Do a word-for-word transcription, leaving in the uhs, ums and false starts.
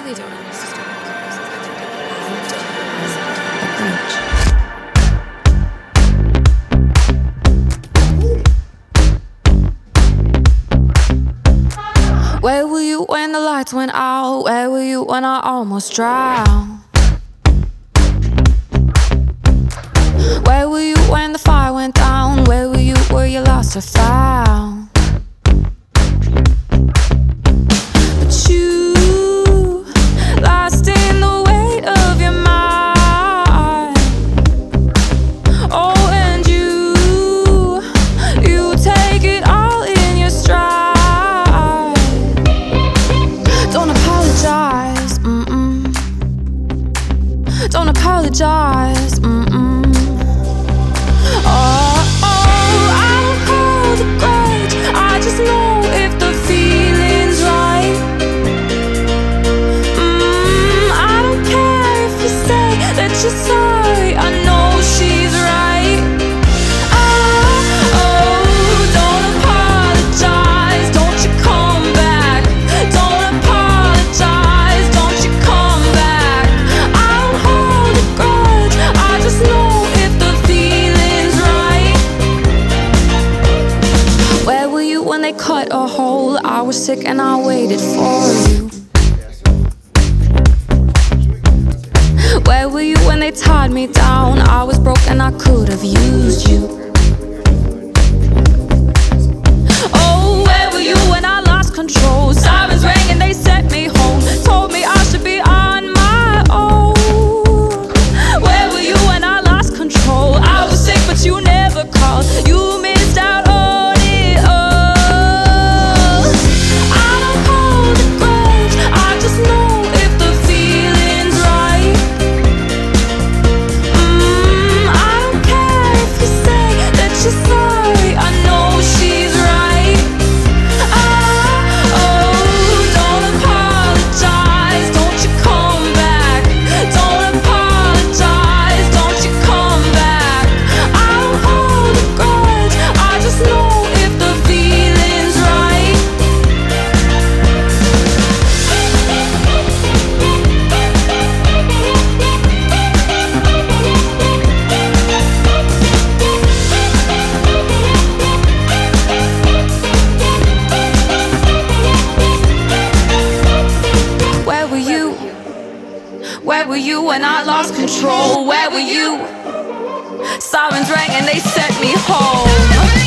really don't understand. I don't. Where were you when the lights went out? Where were you when I almost drowned? Where were you when the fire went down? Where were you, were you lost or found? But you, lost in the weight of your mind. Oh, and you, you take it all in your stride. Don't apologize, mm-mm. Don't apologize, mm-mm. Oh, oh, I don't hold a grudge. I just know if the feeling's right. Mm, I don't care if you say that you're sorry. I know she's right. Oh, oh, don't apologize. Don't you come back. Don't apologize. Don't you come back. I don't hold a grudge. I just know if the feeling's right. Where were you when they cut a hole? I was sick and I waited for you. Where were you when they tied me down? I was broke and I could have used you. Oh, where were you when I lost control? Sirens rang and they sent me home. Told me I should be on my own. Where were you when I lost control? I was sick but you never called. You missed out on it all. I don't hold a grudge. I just know if the feeling's right. Mm, I don't care if you say that you're sorry. I know she's right. Ah, oh, don't apologize. Don't you come back. Don't apologize. Don't you come back. I don't hold a grudge. I just know if the feeling's right. Where were you? Where were you when I lost control? Where were you? Sirens rang and they sent me home.